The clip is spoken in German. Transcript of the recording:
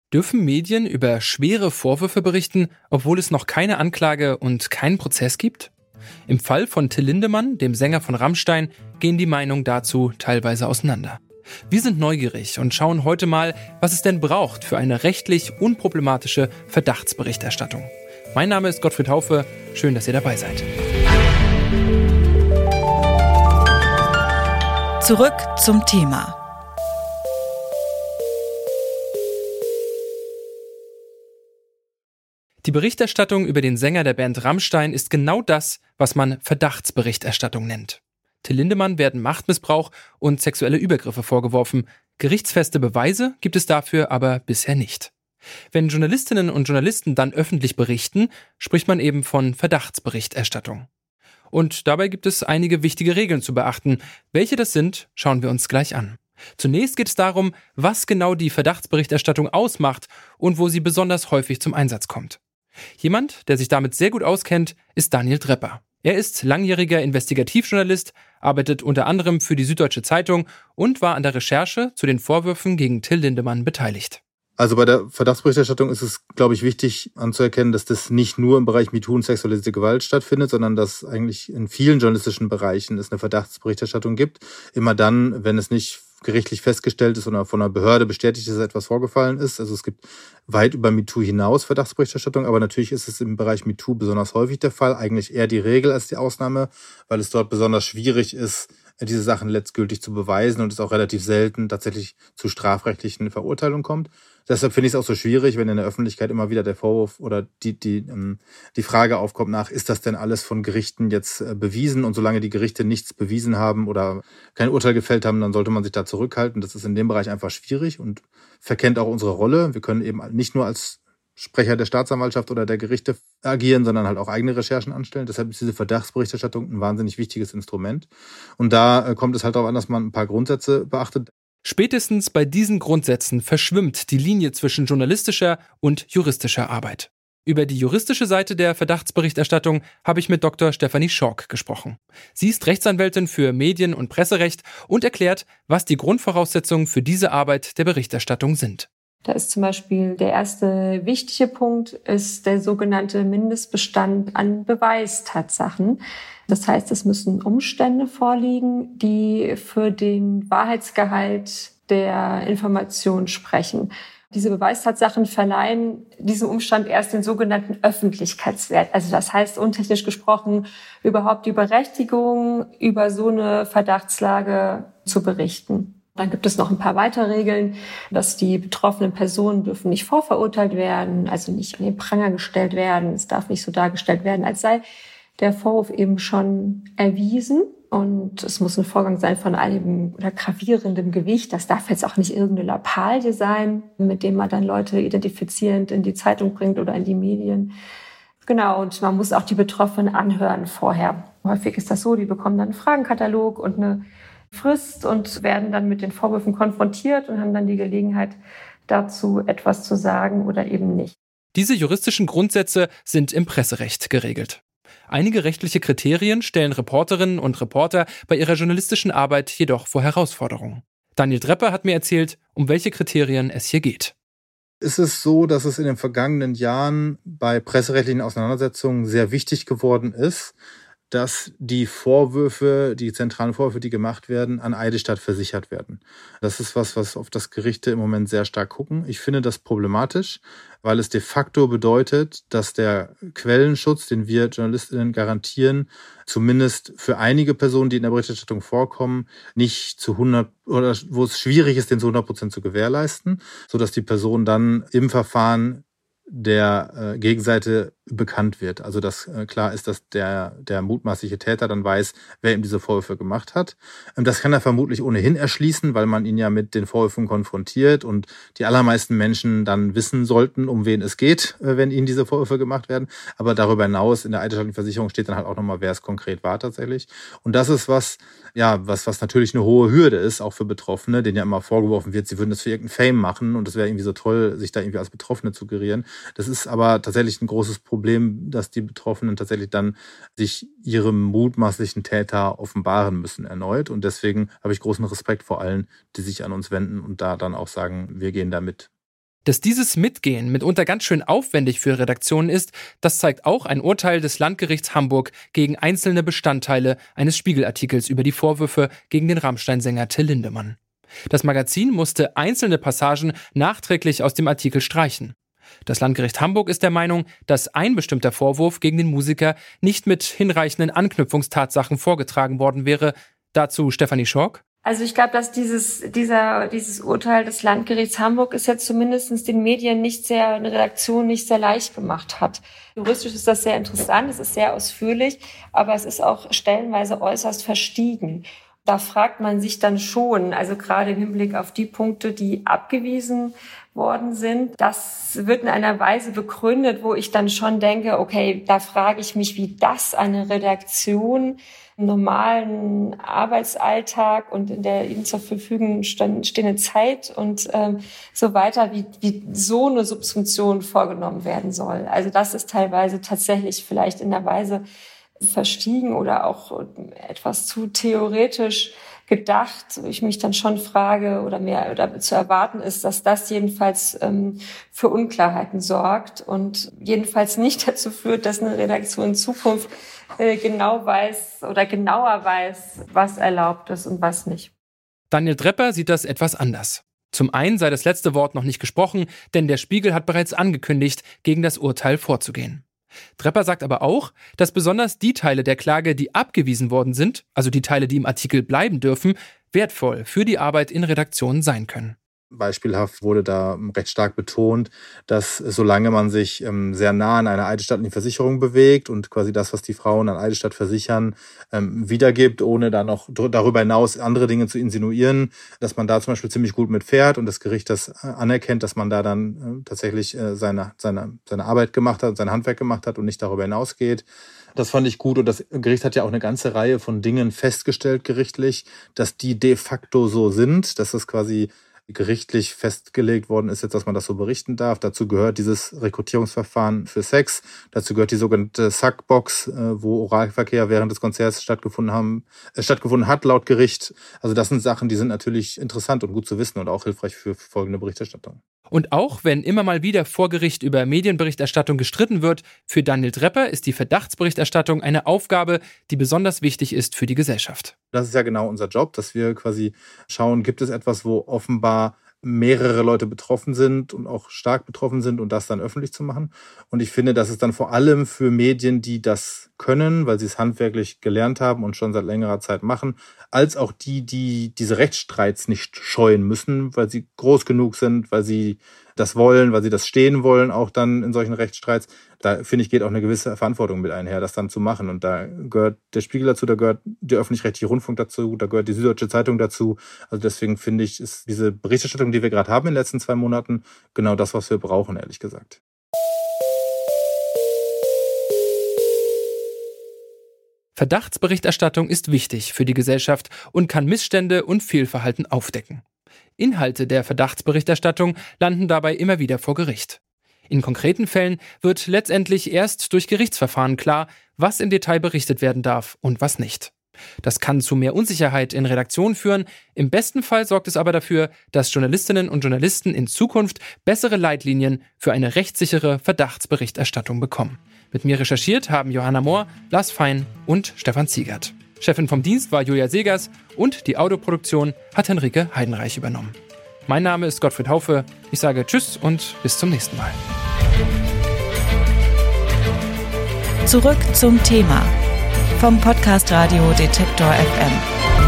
Dürfen Medien über schwere Vorwürfe berichten, obwohl es noch keine Anklage und keinen Prozess gibt? Im Fall von Till Lindemann, dem Sänger von Rammstein, gehen die Meinungen dazu teilweise auseinander. Wir sind neugierig und schauen heute mal, was es denn braucht für eine rechtlich unproblematische Verdachtsberichterstattung. Mein Name ist Gottfried Haufe, schön, dass ihr dabei seid. Zurück zum Thema. Die Berichterstattung über den Sänger der Band Rammstein ist genau das, was man Verdachtsberichterstattung nennt. Till Lindemann werden Machtmissbrauch und sexuelle Übergriffe vorgeworfen. Gerichtsfeste Beweise gibt es dafür aber bisher nicht. Wenn Journalistinnen und Journalisten dann öffentlich berichten, spricht man eben von Verdachtsberichterstattung. Und dabei gibt es einige wichtige Regeln zu beachten. Welche das sind, schauen wir uns gleich an. Zunächst geht es darum, was genau die Verdachtsberichterstattung ausmacht und wo sie besonders häufig zum Einsatz kommt. Jemand, der sich damit sehr gut auskennt, ist Daniel Drepper. Er ist langjähriger Investigativjournalist, arbeitet unter anderem für die Süddeutsche Zeitung und war an der Recherche zu den Vorwürfen gegen Till Lindemann beteiligt. Also bei der Verdachtsberichterstattung ist es, glaube ich, wichtig anzuerkennen, dass das nicht nur im Bereich MeToo und sexualisierte Gewalt stattfindet, sondern dass eigentlich in vielen journalistischen Bereichen es eine Verdachtsberichterstattung gibt. Immer dann, wenn es nicht gerichtlich festgestellt ist oder von einer Behörde bestätigt ist, dass etwas vorgefallen ist. Also es gibt weit über MeToo hinaus Verdachtsberichterstattung, aber natürlich ist es im Bereich MeToo besonders häufig der Fall, eigentlich eher die Regel als die Ausnahme, weil es dort besonders schwierig ist, diese Sachen letztgültig zu beweisen und es auch relativ selten tatsächlich zu strafrechtlichen Verurteilungen kommt. Deshalb finde ich es auch so schwierig, wenn in der Öffentlichkeit immer wieder der Vorwurf oder die Frage aufkommt nach, ist das denn alles von Gerichten jetzt bewiesen? Und solange die Gerichte nichts bewiesen haben oder kein Urteil gefällt haben, dann sollte man sich da zurückhalten. Das ist in dem Bereich einfach schwierig und verkennt auch unsere Rolle. Wir können eben nicht nur als Sprecher der Staatsanwaltschaft oder der Gerichte agieren, sondern halt auch eigene Recherchen anstellen. Deshalb ist diese Verdachtsberichterstattung ein wahnsinnig wichtiges Instrument. Und da kommt es halt darauf an, dass man ein paar Grundsätze beachtet. Spätestens bei diesen Grundsätzen verschwimmt die Linie zwischen journalistischer und juristischer Arbeit. Über die juristische Seite der Verdachtsberichterstattung habe ich mit Dr. Stefanie Schork gesprochen. Sie ist Rechtsanwältin für Medien- und Presserecht und erklärt, was die Grundvoraussetzungen für diese Arbeit der Berichterstattung sind. Da ist zum Beispiel der erste wichtige Punkt, ist der sogenannte Mindestbestand an Beweistatsachen. Das heißt, es müssen Umstände vorliegen, die für den Wahrheitsgehalt der Information sprechen. Diese Beweistatsachen verleihen diesem Umstand erst den sogenannten Öffentlichkeitswert. Also das heißt, untechnisch gesprochen, überhaupt die Berechtigung, über so eine Verdachtslage zu berichten. Dann gibt es noch ein paar weitere Regeln, dass die betroffenen Personen dürfen nicht vorverurteilt werden, also nicht an den Pranger gestellt werden. Es darf nicht so dargestellt werden, als sei der Vorwurf eben schon erwiesen. Und es muss ein Vorgang sein von einem oder gravierendem Gewicht. Das darf jetzt auch nicht irgendeine Lappalie sein, mit dem man dann Leute identifizierend in die Zeitung bringt oder in die Medien. Genau, und man muss auch die Betroffenen anhören vorher. Häufig ist das so, die bekommen dann einen Fragenkatalog und eine Frist und werden dann mit den Vorwürfen konfrontiert und haben dann die Gelegenheit, dazu etwas zu sagen oder eben nicht. Diese juristischen Grundsätze sind im Presserecht geregelt. Einige rechtliche Kriterien stellen Reporterinnen und Reporter bei ihrer journalistischen Arbeit jedoch vor Herausforderungen. Daniel Drepper hat mir erzählt, um welche Kriterien es hier geht. Es ist so, dass es in den vergangenen Jahren bei presserechtlichen Auseinandersetzungen sehr wichtig geworden ist, dass die Vorwürfe, die zentralen Vorwürfe, die gemacht werden, an Eidesstatt versichert werden. Das ist was auf das Gerichte im Moment sehr stark gucken. Ich finde das problematisch, weil es de facto bedeutet, dass der Quellenschutz, den wir JournalistInnen garantieren, zumindest für einige Personen, die in der Berichterstattung vorkommen, nicht zu 100 oder wo es schwierig ist, den zu 100% zu gewährleisten, sodass die Person dann im Verfahren der Gegenseite bekannt wird. Also dass klar ist, dass der mutmaßliche Täter dann weiß, wer ihm diese Vorwürfe gemacht hat. Das kann er vermutlich ohnehin erschließen, weil man ihn ja mit den Vorwürfen konfrontiert und die allermeisten Menschen dann wissen sollten, um wen es geht, wenn ihnen diese Vorwürfe gemacht werden. Aber darüber hinaus in der eidesstattlichen Versicherung steht dann halt auch nochmal, wer es konkret war tatsächlich. Und das ist was natürlich eine hohe Hürde ist, auch für Betroffene, denen ja immer vorgeworfen wird, sie würden das für irgendeinen Fame machen und es wäre irgendwie so toll, sich da irgendwie als Betroffene zu gerieren. Das ist aber tatsächlich ein großes Problem, dass die Betroffenen tatsächlich dann sich ihrem mutmaßlichen Täter offenbaren müssen erneut. Und deswegen habe ich großen Respekt vor allen, die sich an uns wenden und da dann auch sagen, wir gehen da mit. Dass dieses Mitgehen mitunter ganz schön aufwendig für Redaktionen ist, das zeigt auch ein Urteil des Landgerichts Hamburg gegen einzelne Bestandteile eines Spiegel-Artikels über die Vorwürfe gegen den Rammstein-Sänger Till Lindemann. Das Magazin musste einzelne Passagen nachträglich aus dem Artikel streichen. Das Landgericht Hamburg ist der Meinung, dass ein bestimmter Vorwurf gegen den Musiker nicht mit hinreichenden Anknüpfungstatsachen vorgetragen worden wäre. Dazu Stefanie Schork. Also ich glaube, dass dieses Urteil des Landgerichts Hamburg es jetzt zumindest den Medien eine Redaktion nicht sehr leicht gemacht hat. Juristisch ist das sehr interessant, es ist sehr ausführlich, aber es ist auch stellenweise äußerst verstiegen. Da fragt man sich dann schon, also gerade im Hinblick auf die Punkte, die abgewiesen worden sind, das wird in einer Weise begründet, wo ich dann schon denke, okay, da frage ich mich, wie das eine Redaktion im normalen Arbeitsalltag und in der ihnen zur Verfügung stehenden Zeit und so weiter, wie so eine Subsumption vorgenommen werden soll. Also das ist teilweise tatsächlich vielleicht in der Weise verstiegen oder auch etwas zu theoretisch gedacht, wo ich mich dann schon frage oder zu erwarten ist, dass das jedenfalls für Unklarheiten sorgt und jedenfalls nicht dazu führt, dass eine Redaktion in Zukunft genauer weiß, was erlaubt ist und was nicht. Daniel Drepper sieht das etwas anders. Zum einen sei das letzte Wort noch nicht gesprochen, denn der Spiegel hat bereits angekündigt, gegen das Urteil vorzugehen. Drepper sagt aber auch, dass besonders die Teile der Klage, die abgewiesen worden sind, also die Teile, die im Artikel bleiben dürfen, wertvoll für die Arbeit in Redaktionen sein können. Beispielhaft wurde da recht stark betont, dass solange man sich sehr nah an einer eidesstattlichen Versicherung bewegt und quasi das, was die Frauen an Eidesstatt versichern, wiedergibt, ohne da noch darüber hinaus andere Dinge zu insinuieren, dass man da zum Beispiel ziemlich gut mitfährt und das Gericht das anerkennt, dass man da dann tatsächlich seine Arbeit gemacht hat, sein Handwerk gemacht hat und nicht darüber hinausgeht. Das fand ich gut und das Gericht hat ja auch eine ganze Reihe von Dingen festgestellt gerichtlich, dass die de facto so sind, dass das quasi gerichtlich festgelegt worden ist jetzt, dass man das so berichten darf. Dazu gehört dieses Rekrutierungsverfahren für Sex. Dazu gehört die sogenannte Sackbox, wo Oralverkehr während des Konzerts stattgefunden hat, laut Gericht. Also das sind Sachen, die sind natürlich interessant und gut zu wissen und auch hilfreich für folgende Berichterstattung. Und auch wenn immer mal wieder vor Gericht über Medienberichterstattung gestritten wird, für Daniel Drepper ist die Verdachtsberichterstattung eine Aufgabe, die besonders wichtig ist für die Gesellschaft. Das ist ja genau unser Job, dass wir quasi schauen, gibt es etwas, wo offenbar mehrere Leute betroffen sind und auch stark betroffen sind und das dann öffentlich zu machen. Und ich finde, dass es dann vor allem für Medien, die das können, weil sie es handwerklich gelernt haben und schon seit längerer Zeit machen, als auch die diese Rechtsstreits nicht scheuen müssen, weil sie groß genug sind, weil sie das wollen, weil sie das stehen wollen, auch dann in solchen Rechtsstreits. Da, finde ich, geht auch eine gewisse Verantwortung mit einher, das dann zu machen. Und da gehört der Spiegel dazu, da gehört der öffentlich-rechtliche Rundfunk dazu, da gehört die Süddeutsche Zeitung dazu. Also deswegen finde ich, ist diese Berichterstattung, die wir gerade haben in den letzten 2 Monaten, genau das, was wir brauchen, ehrlich gesagt. Verdachtsberichterstattung ist wichtig für die Gesellschaft und kann Missstände und Fehlverhalten aufdecken. Inhalte der Verdachtsberichterstattung landen dabei immer wieder vor Gericht. In konkreten Fällen wird letztendlich erst durch Gerichtsverfahren klar, was im Detail berichtet werden darf und was nicht. Das kann zu mehr Unsicherheit in Redaktionen führen. Im besten Fall sorgt es aber dafür, dass Journalistinnen und Journalisten in Zukunft bessere Leitlinien für eine rechtssichere Verdachtsberichterstattung bekommen. Mit mir recherchiert haben Johanna Mohr, Lars Fein und Stefan Ziegert. Chefin vom Dienst war Julia Segers und die Audioproduktion hat Henrike Heidenreich übernommen. Mein Name ist Gottfried Haufe. Ich sage Tschüss und bis zum nächsten Mal. Zurück zum Thema vom Podcast Radio Detektor FM.